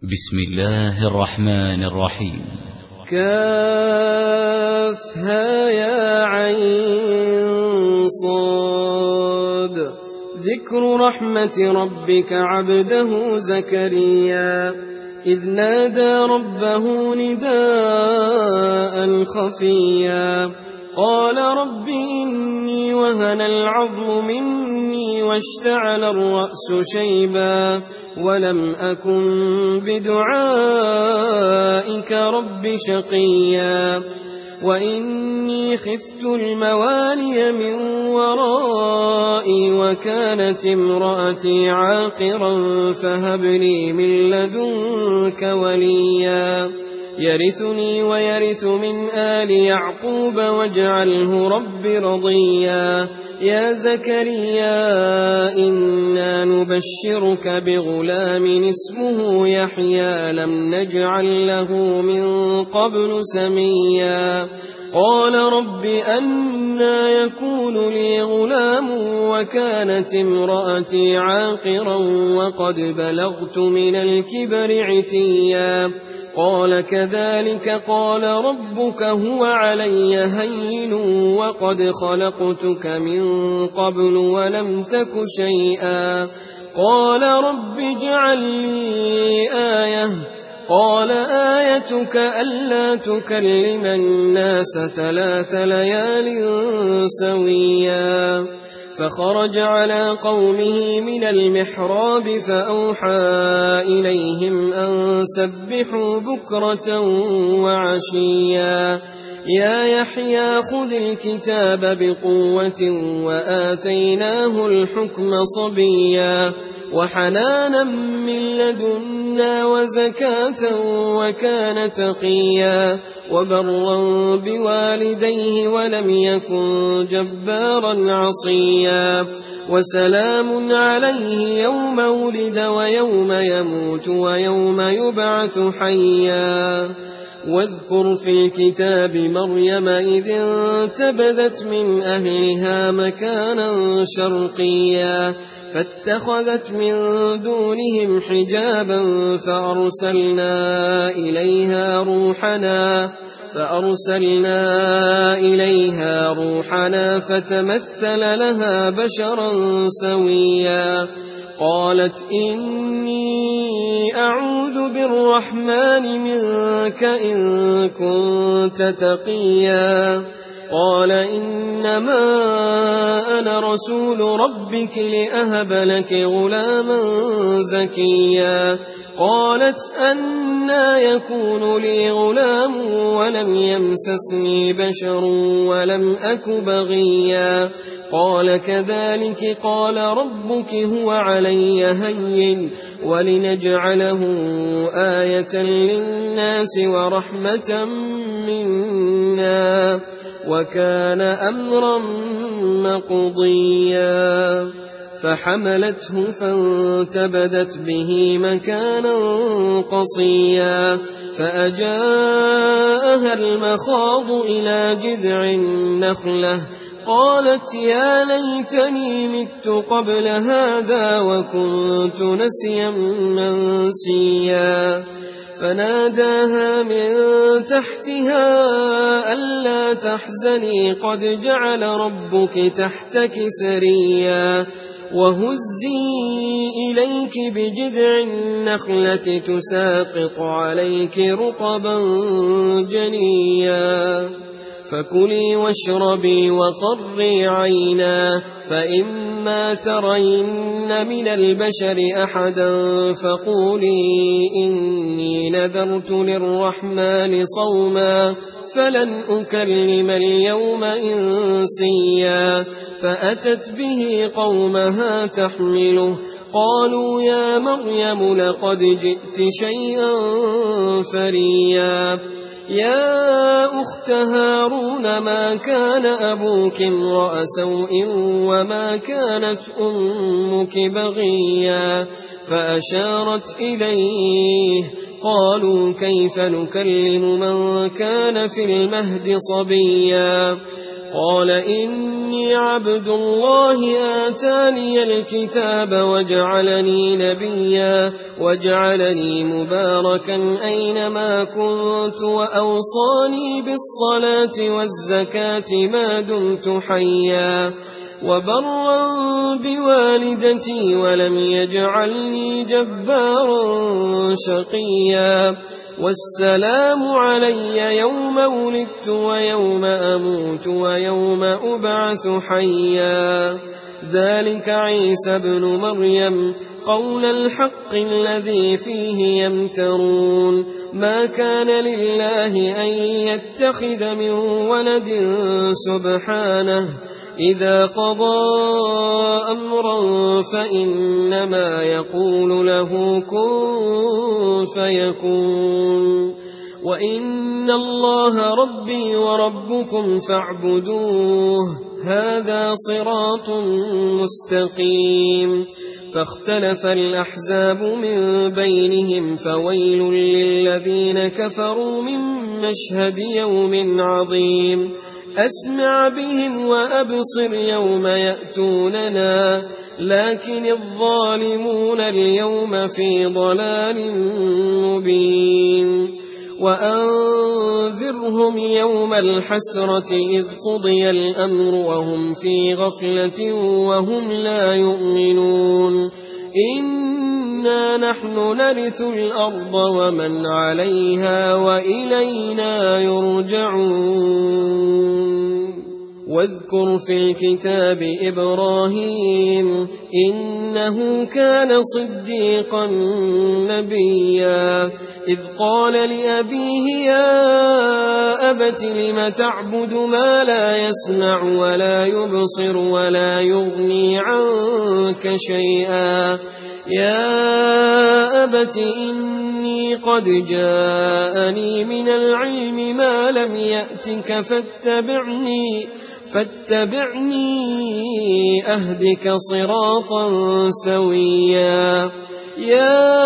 بسم الله الرحمن الرحيم. كافها يا عين صاد. ذكر رحمة ربك عبده زكريا إذ نادى ربه نداء خفيا قال رب إني وهن العظم مني واشتعل الرأس شيبا ولم أكن بدعائك رب شقيا وإني خفت الموالي من ورائي وكانت امرأتي عاقرا فهب لي من لدنك وليا يرثني ويرث من آل يعقوب واجعله رب رضيا يا زكريا إنا نبشرك بغلام اسمه يحيى لم نجعل له من قبل سميا قال رب أنى يكون لي غلام وكانت امرأتي عاقرا وقد بلغت من الكبر عتيا قال كذلك قال ربك هو علي هين وقد خلقتك من قبل ولم تك شيئا قال رب اجعل لي آية قال آيتك ألا تكلم الناس 3 ليال سويا فخرج على قومه من المحراب فأوحى إليهم أن سبحوا بكرة وعشيا يا يحيى خذ الكتاب بقوة وآتيناه الحكم صبيا وحنانا من لدنا وزكاة وكان تقيا وبرا بوالديه ولم يكن جبارا عصيا وسلام عليه يوم ولد ويوم يموت ويوم يبعث حيا واذكر في الكتاب مريم إذ انتبذت من أهلها مكانا شرقيا فاتخذت من دونهم حجابا فأرسلنا إليها روحنا فتمثل لها بشرا سويا قالت إني أعوذ بالرحمن منك إن كنت تقيا قال إنما أنا رسول ربك لأهب لك غلاما زكيا قالت أنى يكون لي غلام ولم يمسسني بشر ولم أك بغيا قال كذلك قال ربك هو علي هين ولنجعله آية للناس ورحمة منا وكان أمرا مقضيا فحملته فانتبذت به مكانا قصيا فأجاءها المخاض إلى جذع النخلة قالت يا ليتني مت قبل هذا وكنت نسيا منسيا فناداها من تحتها ألا تحزني قد جعل ربك تحتك سريا وهزي إليك بجذع النخلة تساقط عليك رطبا جنيا فكلي واشربي وقري عينا فإما ترين من البشر أحدا فقولي إني نذرت للرحمن صوما فلن أكلم اليوم إنسيا فأتت به قومها تحمله قالوا يا مريم لقد جئت شيئا فريا يا أخت هارون ما كان أبوك امرأ سوء وما كانت أمك بغيا فأشارت إليه قالوا كيف نكلم من كان في المهد صبيا قال إني عبد الله آتاني الكتاب وجعلني نبيا وجعلني مباركا أينما كنت وأوصاني بالصلاة والزكاة ما دمت حيا وبرا بوالدتي ولم يجعلني جبارا شقيا والسلام علي يوم ولدت ويوم أموت ويوم أبعث حيا ذلك عيسى ابن مريم قول الحق الذي فيه يمترون ما كان لله أن يتخذ من ولد سبحانه إذا قضى أمرا فإنما يقول له كن فيكون وإن الله ربي وربكم فاعبدوه هذا صراط مستقيم فاختلف الأحزاب من بينهم فويل للذين كفروا من مشهد يوم عظيم أسمع بهم وأبصر يوم يأتوننا لكن الظالمون اليوم في ضلال مبين وأنذرهم يوم الحسرة إذ قضي الأمر وهم في غفلة وهم لا يؤمنون إنا نحن نرث الأرض ومن عليها وإلينا يرجعون واذكر في الكتاب إبراهيم إنه كان صديقا نبيا إذ قال لأبيه يا أبت لم تعبد ما لا يسمع ولا يبصر ولا يغني عنك شيئا يا أبت إني قد جاءني من العلم ما لم يأتك فاتبعني أهدك صراطا سويا يا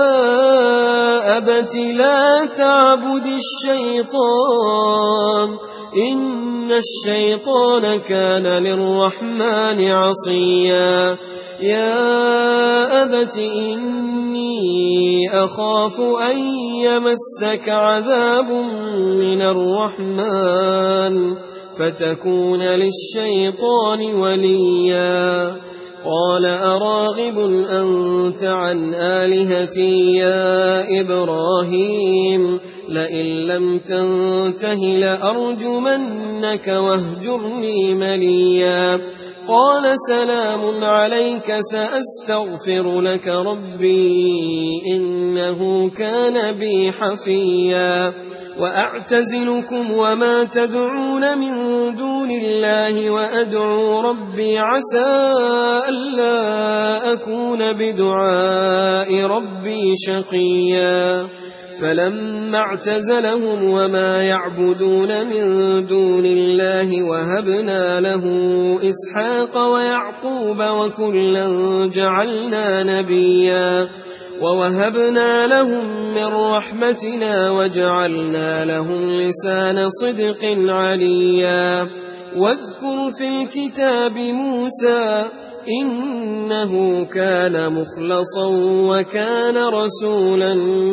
أبت لا تعبد الشيطان إن الشيطان كان للرحمن عصيا يا أبت إني أخاف أن يمسك عذاب من الرحمن فتكون للشيطان وليا قال أراغب أنت عن آلهتي يا إبراهيم لئن لم تنته لأرجمنك واهجرني مليا قال سلام عليك سأستغفر لك ربي إنه كان بي حفيا وأعتزلكم وما تدعون من دون الله وأدعو ربي عسى ألا أكون بدعاء ربي شقيا فلما اعتزلهم وما يعبدون من دون الله وهبنا له إسحاق ويعقوب وكلا جعلنا نبيا ووهبنا لهم من رحمتنا وجعلنا لهم لسان صدق عليا واذكر في الكتاب موسى إنه كان مخلصا وكان رسولا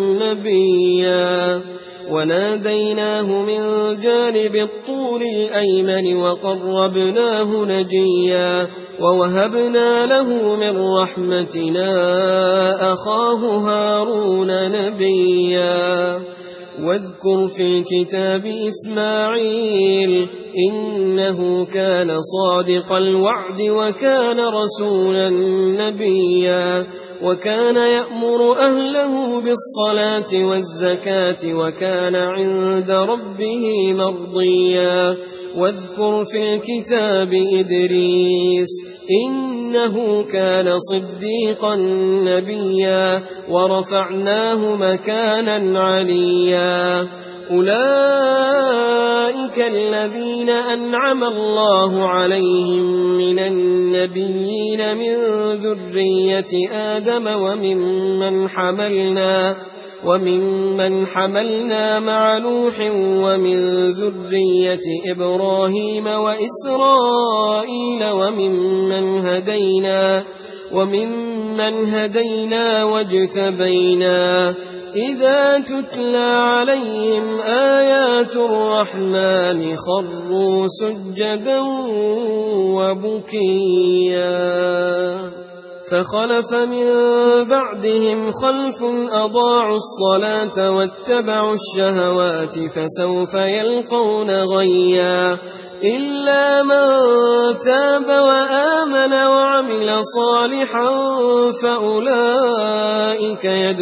نبيا وناديناه من جانب الطور الأيمن وقربناه نجيا ووهبنا له من رحمتنا أخاه هارون نبيا واذكر في الكتاب إسماعيل إنه كان صادق الوعد وكان رسولا نبيا وكان يأمر أهله بالصلاة والزكاة وكان عند ربه مرضيا واذكر في الكتاب إدريس إنه كان صديقا نبيا ورفعناه مكانا عليا أولئك الذين أنعم الله عليهم من النبيين من ذرية آدم وممن حملنا مع نوح ومن ذرية إبراهيم وإسرائيل وممن هدينا واجتبينا إذا تتلى عليهم آيات الرحمن خروا سجدا وبكيا فخلف من بعدهم خلف أضاعوا الصلاة واتبعوا الشهوات فسوف يلقون غيا إلا من تاب وآمن وعمل صالحا فأولئك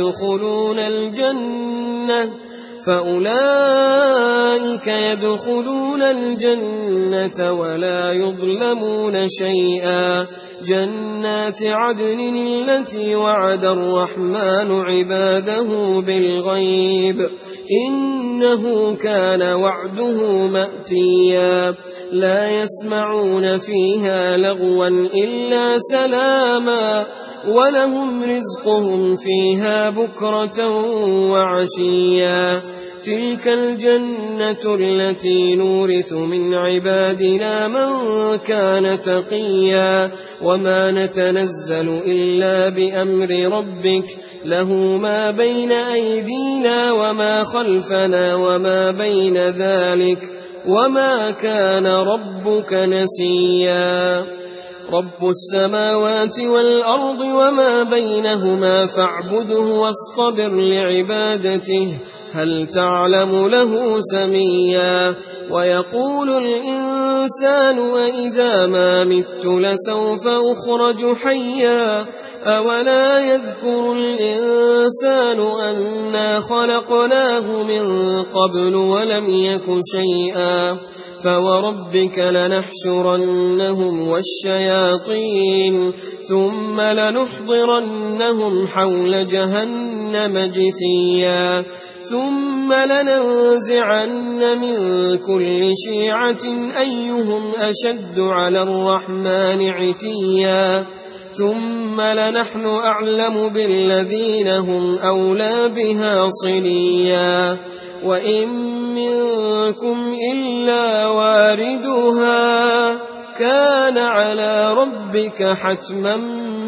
يدخلون الجنة ولا يظلمون شيئا جنات عدن التي وعد الرحمن عباده بالغيب إنه كان وعده مأتيا لا يسمعون فيها لغوا إلا سلاما ولهم رزقهم فيها بكرة وعشيا تلك الجنة التي نورث من عبادنا من كان تقيا وما نتنزل إلا بأمر ربك له ما بين أيدينا وما خلفنا وما بين ذلك وما كان ربك نسيا رب السماوات والأرض وما بينهما فاعبده واصطبر لعبادته هل تعلم له سميا ويقول الإنسان وإذا ما مت لسوف أخرج حيا أولا يذكر الإنسان أنا خلقناه من قبل ولم يك شيئا فوربك لنحشرنهم والشياطين ثم لنحضرنهم حول جهنم جثيا ثم لننزعن من كل شيعة أيهم أشد على الرحمن عتيا ثم لنحن أعلم بالذين هم أولى بها صليا وإن منكم إلا واردها كان على ربك حتما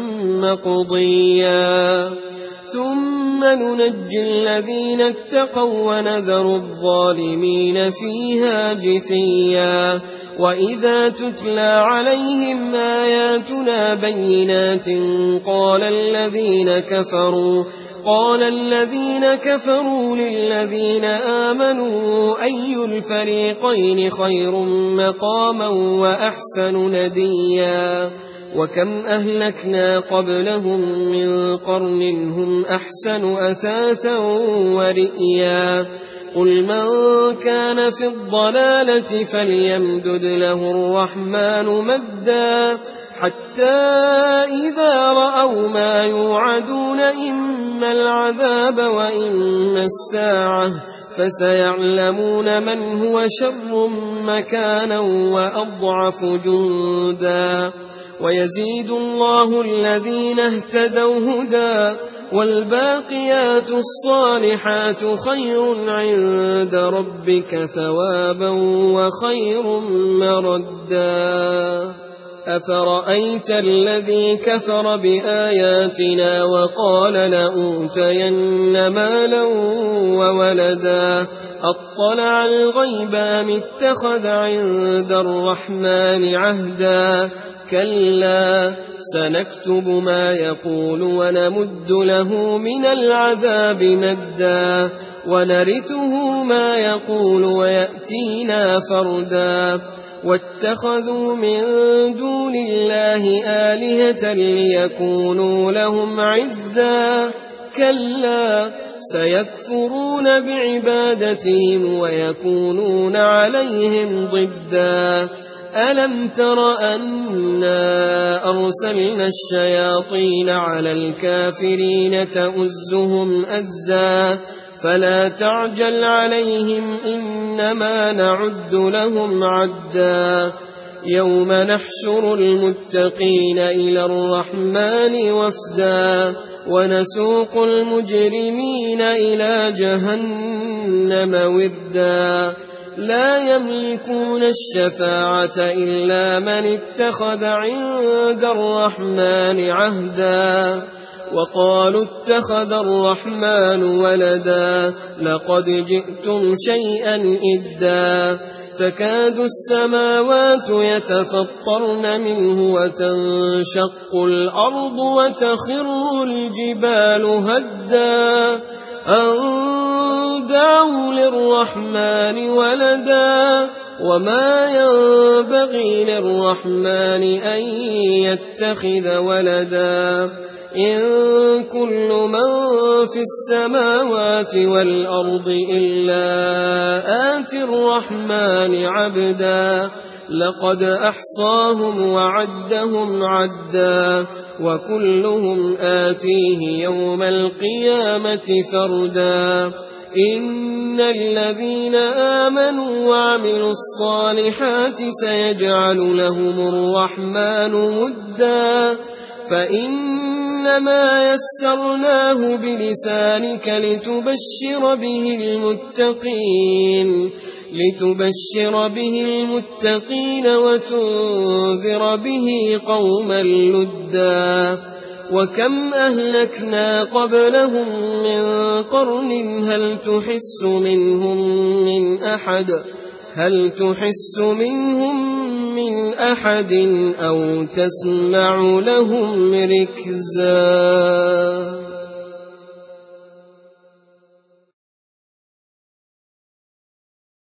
مقضيا ثم ننجي الذين اتقوا ونذر الظالمين فيها جثيا وإذا تتلى عليهم آياتنا بينات قال الذين كفروا للذين آمنوا أي الفريقين خير مقاما وأحسن نديا وكم أهلكنا قبلهم من قرن هم أحسن أثاثا ورئيا قل من كان في الضلالة فليمدد له الرحمن مدا حتى إذا رأوا ما يوعدون إما العذاب وإما الساعة فسيعلمون من هو شر مكانا وأضعف جندا ويزيد الله الذين اهتدوا هدى والباقيات الصالحات خير عند ربك ثوابا وخير مردا أفرأيت الذي كفر بآياتنا وقال لأوتين مالا وولدا أطلع الغيب أم اتخذ عند الرحمن عهدا كلا سنكتب ما يقول ونمد له من العذاب مدا ونرثه ما يقول ويأتينا فردا واتخذوا من دون الله آلهة ليكونوا لهم عزا كلا سيكفرون بعبادتهم ويكونون عليهم ضدا ألم تر أنا أرسلنا الشياطين على الكافرين تؤزهم أزا فلا تعجل عليهم إنما نعد لهم عدا يوم نحشر المتقين إلى الرحمن وفدا ونسوق المجرمين إلى جهنم وردا لا يملكون الشفاعة إلا من اتخذ عند الرحمن عهدا وقالوا اتخذ الرحمن ولدا لقد جئتم شيئا إدا تكاد السماوات يتفطرن منه وتنشق الأرض وتخر الجبال هدا أن دعوا للرحمن ولدا وما ينبغي للرحمن أن يتخذ ولدا إن كل من في السماوات والأرض إلا آتي الرحمن عبدا لقد أحصاهم وعدهم عدا وكلهم آتيه يوم القيامة فردا إن الذين آمنوا وعملوا الصالحات سيجعل لهم الرحمن ودا فإنما يسرناه بلسانك لتبشر به المتقين وتنذر به قوما لدا وكم أهلكنا قبلهم من قرن هل تحس منهم من أحد أو تسمع لهم ركزا